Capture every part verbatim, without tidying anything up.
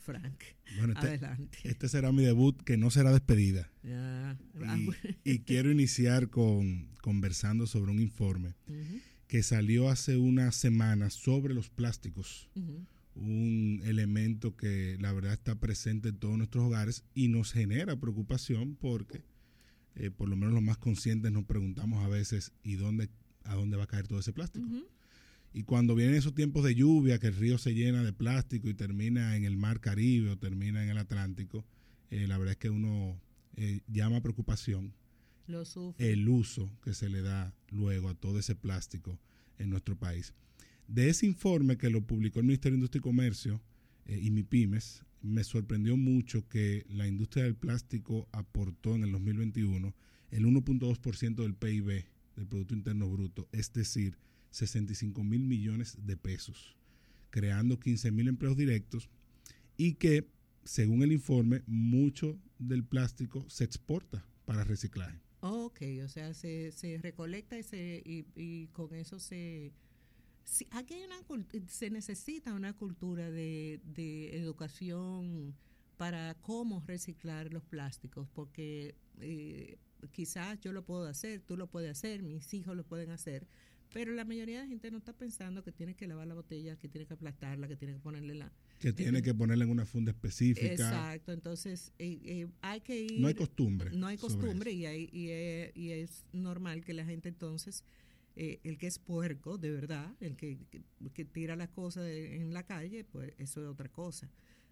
Frank. Bueno, este, adelante. Este será mi debut, que no será despedida. Ya. Y, y quiero iniciar con conversando sobre un informe uh-huh. que salió hace unas semanas sobre los plásticos. Uh-huh. Un elemento que la verdad está presente en todos nuestros hogares y nos genera preocupación porque eh, por lo menos los más conscientes nos preguntamos a veces ¿y dónde, a dónde va a caer todo ese plástico? Uh-huh. Y cuando vienen esos tiempos de lluvia, que el río se llena de plástico y termina en el mar Caribe o termina en el Atlántico, eh, la verdad es que uno eh, llama a preocupación Lo sufre. el uso que se le da luego a todo ese plástico en nuestro país. De ese informe que lo publicó el Ministerio de Industria y Comercio eh, y MIPYMES, me sorprendió mucho que la industria del plástico aportó en el dos mil veintiuno el uno punto dos por ciento del P I B, del Producto Interno Bruto, es decir, sesenta y cinco mil millones de pesos, creando quince mil empleos directos y que, según el informe, mucho del plástico se exporta para reciclaje. Oh, ok, o sea, se, se recolecta y, se, y, y con eso se... Sí, aquí hay una, se necesita una cultura de, de educación para cómo reciclar los plásticos, porque eh, quizás yo lo puedo hacer, tú lo puedes hacer, mis hijos lo pueden hacer, pero la mayoría de la gente no está pensando que tiene que lavar la botella, que tiene que aplastarla, que tiene que ponerle la... Que tiene que ponerla en una funda específica. Exacto, entonces eh, eh, hay que ir... No hay costumbre. No hay costumbre y, hay, y, es, y es normal que la gente entonces... Eh, el que es puerco, de verdad, el que, que, que tira las cosas en la calle, pues eso es otra cosa.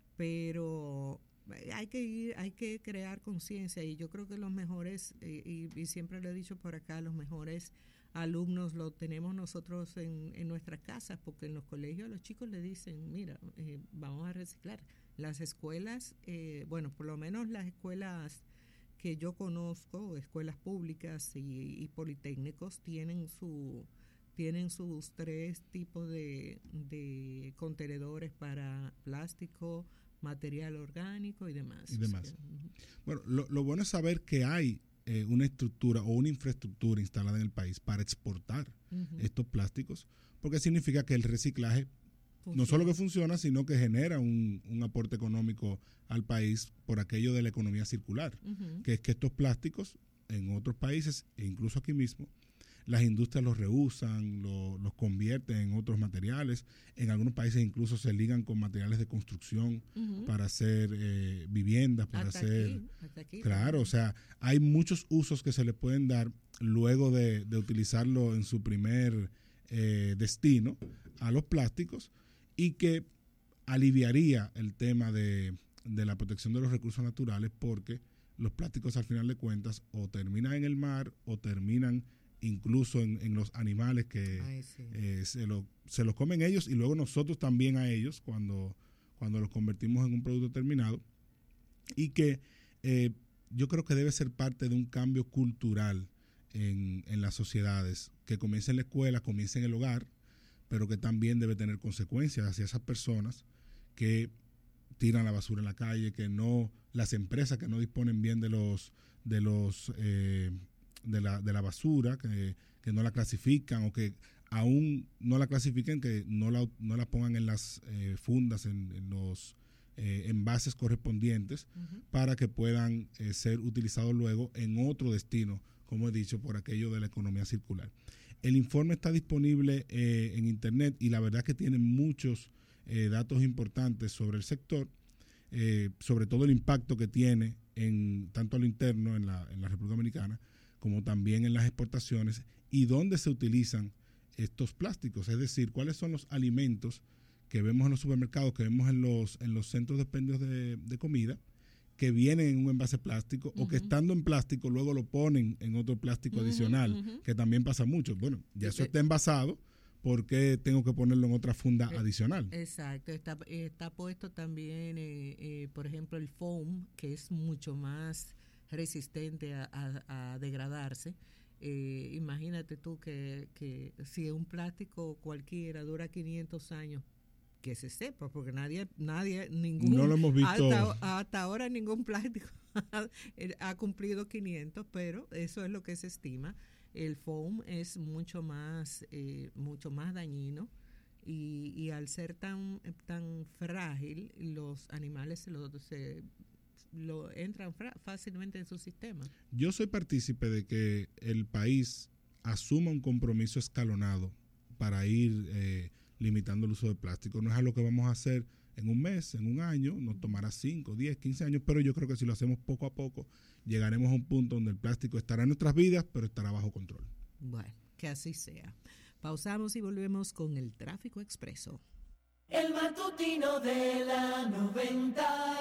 Pero hay que ir, hay que crear conciencia y yo creo que los mejores, eh, y, y siempre lo he dicho por acá, los mejores alumnos lo tenemos nosotros en, en nuestras casas, porque en los colegios a los chicos le dicen, mira, eh, vamos a reciclar. Las escuelas, eh, bueno, por lo menos las escuelas que yo conozco, escuelas públicas y, y politécnicos, tienen su tienen sus tres tipos de, de contenedores para plástico, material orgánico y demás. Y demás. O sea, uh-huh. Bueno, lo, lo bueno es saber que hay eh, una estructura o una infraestructura instalada en el país para exportar uh-huh. estos plásticos, porque significa que el reciclaje Funciona. No solo que funciona, sino que genera un, un aporte económico al país por aquello de la economía circular, uh-huh. que es que estos plásticos en otros países e incluso aquí mismo, las industrias los reusan, lo, los convierten en otros materiales, en algunos países incluso se ligan con materiales de construcción uh-huh. para hacer eh, viviendas, para hasta hacer... Aquí, hasta aquí, claro, también. O sea, hay muchos usos que se le pueden dar luego de, de utilizarlo en su primer eh, destino a los plásticos, y que aliviaría el tema de, de la protección de los recursos naturales, porque los plásticos al final de cuentas o terminan en el mar o terminan incluso en, en los animales que Ay, sí. eh, se, lo, se los comen ellos y luego nosotros también a ellos cuando, cuando los convertimos en un producto terminado, y que eh, yo creo que debe ser parte de un cambio cultural en, en las sociedades, que comience en la escuela, comience en el hogar, pero que también debe tener consecuencias hacia esas personas que tiran la basura en la calle, que no, las empresas que no disponen bien de los de los eh, de la de la basura, que, que no la clasifican, o que aún no la clasifiquen, que no la no la pongan en las eh, fundas, en, en los eh, envases correspondientes, uh-huh. para que puedan eh, ser utilizados luego en otro destino, como he dicho, por aquello de la economía circular. El informe está disponible eh, en internet y la verdad que tiene muchos eh, datos importantes sobre el sector, eh, sobre todo el impacto que tiene en tanto a lo interno en la, en la República Dominicana como también en las exportaciones, y dónde se utilizan estos plásticos, es decir, cuáles son los alimentos que vemos en los supermercados, que vemos en los, en los centros de expendios de, de comida, que vienen en un envase plástico, uh-huh. o que estando en plástico luego lo ponen en otro plástico uh-huh, adicional, uh-huh. que también pasa mucho. Bueno, ya eso está envasado, ¿por qué tengo que ponerlo en otra funda eh, adicional? Exacto, está, está puesto también, eh, eh, por ejemplo, el foam, que es mucho más resistente a, a, a degradarse. Eh, imagínate tú que, que si un plástico cualquiera dura quinientos años, que se sepa, porque nadie, nadie, ningún, no lo hemos visto. Hasta, hasta ahora ningún plástico ha cumplido quinientos, pero eso es lo que se estima. El foam es mucho más, eh, mucho más dañino Y, y al ser tan, tan frágil, los animales se lo, se, lo entran fra- fácilmente en su sistema. Yo soy partícipe de que el país asuma un compromiso escalonado para ir eh, limitando el uso de plástico. No es algo que vamos a hacer en un mes, en un año, nos tomará cinco, diez, quince años, pero yo creo que si lo hacemos poco a poco, llegaremos a un punto donde el plástico estará en nuestras vidas, pero estará bajo control. Bueno, que así sea. Pausamos y volvemos con el Tráfico Expreso. El matutino de la noventa.